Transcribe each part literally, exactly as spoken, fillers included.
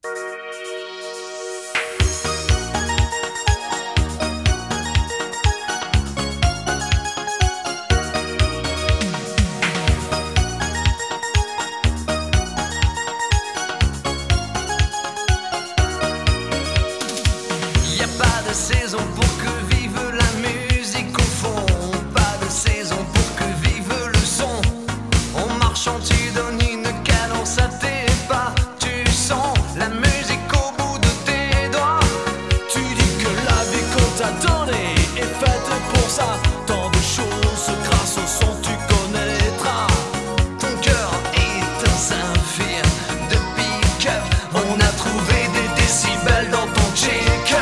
Saison pour que vive la musique au fond, pas de saison pour que vive le son. En marchant tu donnes une cadence à tes pas, tu sens la musique au bout de tes doigts. Tu dis que la vie qu'on t'a donnée est faite pour ça. Tant de choses grâce au son tu connaîtras. Ton cœur est un saphir de pique-up. On a trouvé des décibels dans ton check-up.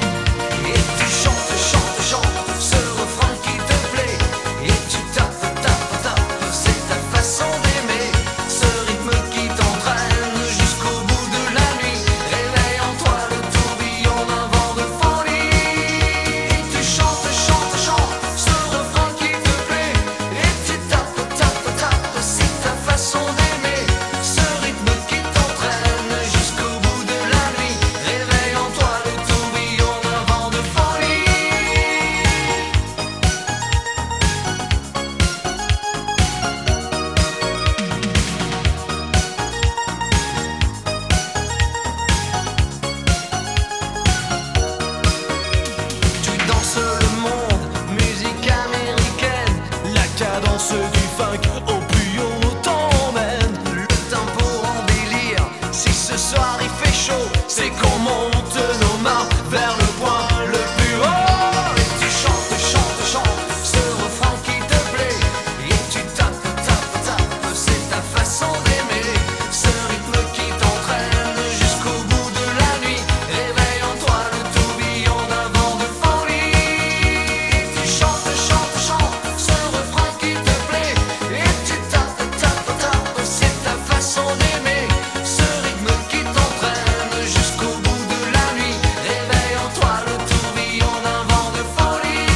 Cadence du funk au plus haut t'emmène. Le tempo en délire. Si ce soir il fait chaud, c'est qu'on monte nos mains vers le point le plus haut. Et tu chantes, chantes, chantes ce refrain qui te plaît. Et tu tapes, tapes, tapes, c'est ta façon d'aimer. Ce rythme qui t'entraîne jusqu'au bout de la nuit. Réveille en toi le tourbillon d'un vent de folie. Et tu chantes, chantes, chantes ce refrain qui te plaît. Et tu tapes, tapes, tapes, c'est ta façon d'aimer. Ce rythme qui t'entraîne jusqu'au bout de la nuit. Réveille en toi le tourbillon d'un vent de folie.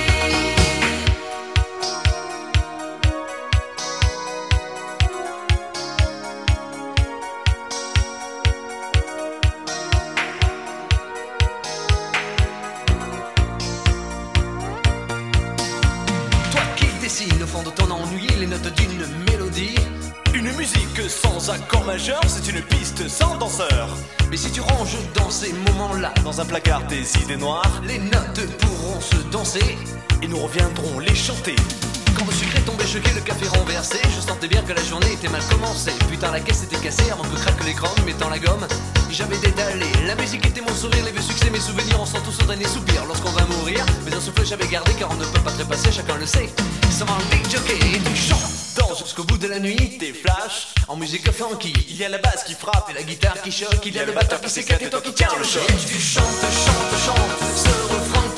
Toi qui dessines au fond de ton ennui les notes d'une mélodie. Une musique sans accord majeur, c'est une piste sans danseur. Mais si tu ranges dans ces moments-là Dans un placard tes idées noires, les notes pourront se danser. et nous reviendrons les chanter. Quand le sucre est tombé choqué, le café renversé, je sentais bien que la journée était mal commencée. Putain, la caisse était cassée avant que craque l'écran, mettant la gomme. J'avais détalé, la musique était mon sourire, les vieux succès, mes souvenirs, on sent tous au dernier soupir lorsqu'on va mourir. Mais un souffle j'avais gardé car on ne peut pas trépasser, chacun le sait. Ça va un big jockey et tu chantes danses jusqu'au bout de la nuit. Tes flashs, En musique funky, il y a la basse qui frappe et la guitare qui choque, il y a le batteur qui s'éclate et toi qui tiens le choc. choc. Et tu chantes, chantes, chantes ce refrain